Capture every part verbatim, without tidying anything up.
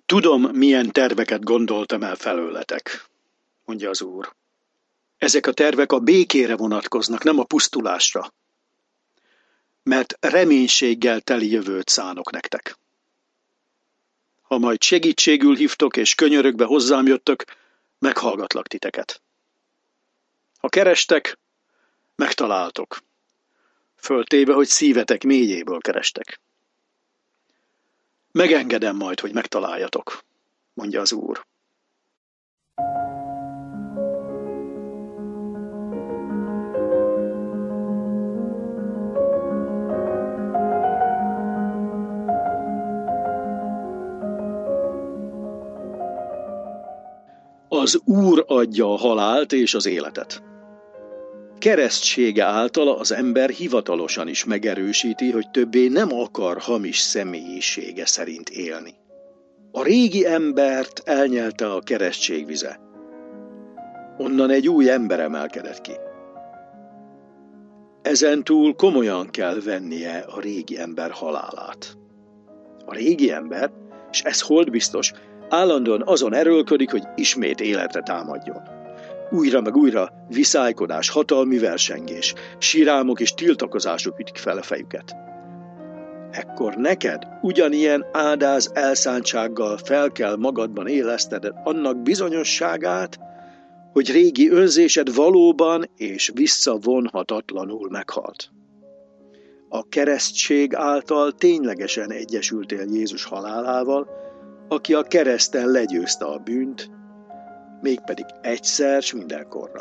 Tudom, milyen terveket gondoltam el felőletek, mondja az Úr. Ezek a tervek a békére vonatkoznak, nem a pusztulásra. Mert reménységgel teli jövőt szánok nektek. Ha majd segítségül hívtok és könyörögbe hozzám jöttök, meghallgatlak titeket. Ha kerestek, megtaláltok. Föltéve, hogy szívetek mélyéből kerestek. Megengedem majd, hogy megtaláljatok, mondja az Úr. Az Úr adja a halált és az életet. Keresztsége által az ember hivatalosan is megerősíti, hogy többé nem akar hamis személyisége szerint élni. A régi embert elnyelte a keresztség vize. Onnan egy új ember emelkedett ki. Ezentúl komolyan kell vennie a régi ember halálát. A régi ember, és ez holdbiztos, állandóan azon erőlködik, hogy ismét életre támadjon. Újra meg újra viszálykodás, hatalmi versengés, sírálmok és tiltakozások ütik fel a fejüket. Ekkor neked ugyanilyen áldáz elszántsággal fel kell magadban élesztened annak bizonyosságát, hogy régi önzésed valóban és visszavonhatatlanul meghalt. A keresztség által ténylegesen egyesültél Jézus halálával, aki a kereszten legyőzte a bűnt, mégpedig egyszer s mindenkorra.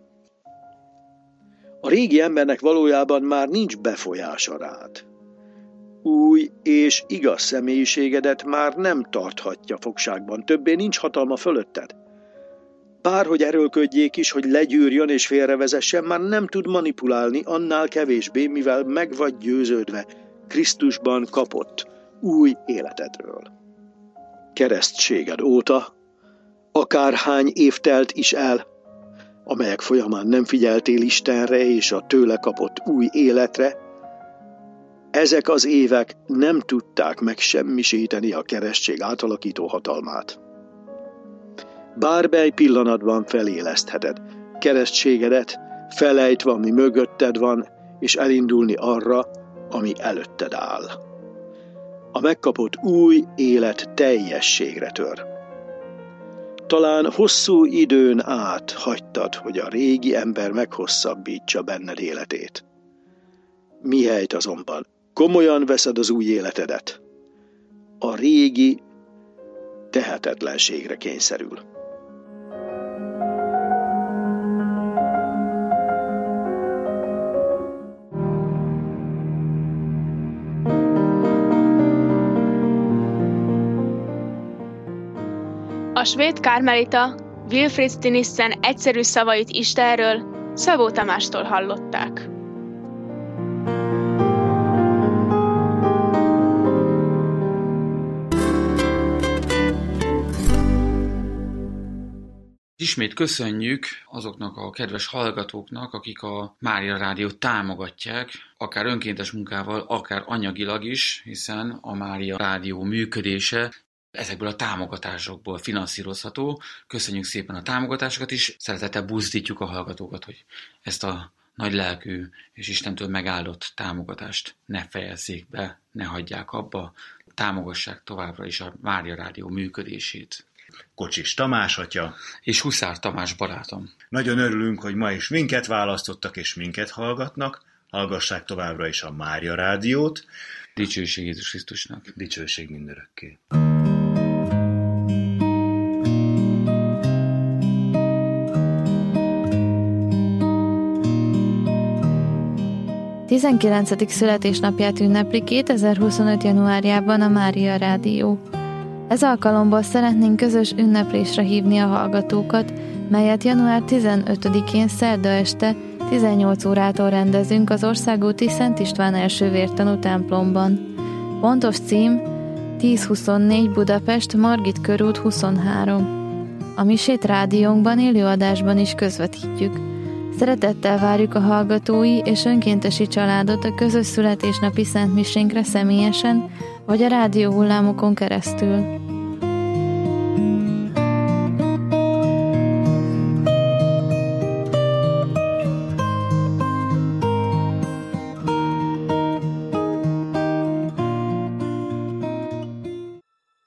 A régi embernek valójában már nincs befolyása rád. Új és igaz személyiségedet már nem tarthatja fogságban, többé nincs hatalma fölötted. Bárhogy erőlködjék is, hogy legyűrjön és félrevezessen, már nem tud manipulálni, annál kevésbé, mivel meg vagy győződve Krisztusban kapott új életedről. Keresztséged óta akárhány év telt is el, amelyek folyamán nem figyeltél Istenre és a tőle kapott új életre, ezek az évek nem tudták megsemmisíteni a keresztség átalakító hatalmát. Bármely pillanatban felélesztheted keresztségedet, felejtve, ami mögötted van, és elindulni arra, ami előtted áll. A megkapott új élet teljességre tör. Talán hosszú időn át hagytad, hogy a régi ember meghosszabbítsa benned életét. Mihelyt azonban komolyan veszed az új életedet, a régi tehetetlenségre kényszerül. A svéd kármelita Wilfrid Stinissen egyszerű szavait Istenről Szabó Tamástól hallották. Ismét köszönjük azoknak a kedves hallgatóknak, akik a Mária Rádiót támogatják, akár önkéntes munkával, akár anyagilag is, hiszen a Mária Rádió működése ezekből a támogatásokból finanszírozható. Köszönjük szépen a támogatásokat is, szeretettel buzdítjuk a hallgatókat, hogy ezt a nagy lelkű és Istentől megáldott támogatást ne fejezzék be, ne hagyják abba, támogassák továbbra is a Mária Rádió működését. Kocsis Tamás atya és Huszár Tamás barátom. Nagyon örülünk, hogy ma is minket választottak és minket hallgatnak. Hallgassák továbbra is a Mária Rádiót. Dicsőség Jézus Krisztusnak. Dicsőség mindörökké. tizenkilencedik születésnapját ünnepli kétezer-huszonöt. januárjában a Mária Rádió. Ez alkalomból szeretnénk közös ünneplésre hívni a hallgatókat, melyet január tizenötödikén szerda este tizennyolc órától rendezünk az Országúti Szent István első vértanú templomban. Pontos cím tíz-huszonnégy Budapest, Margit körút huszonhárom. A misét rádiónkban élőadásban is közvetítjük. Szeretettel várjuk a hallgatói és önkéntesi családot a közös születésnapi szentmisénkre személyesen, vagy a rádióhullámokon keresztül. thank you